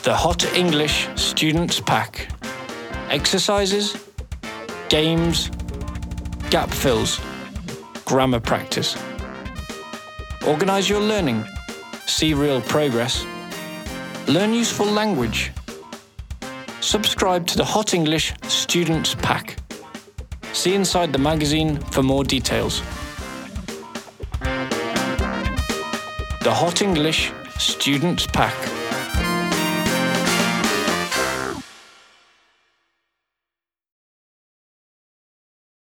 The Hot English Students Pack. Exercises, games, gap fills, grammar practice. Organise your learning, see real progress, learn useful language. Subscribe to the Hot English Students Pack. See inside the magazine for more details. The Hot English Students Pack.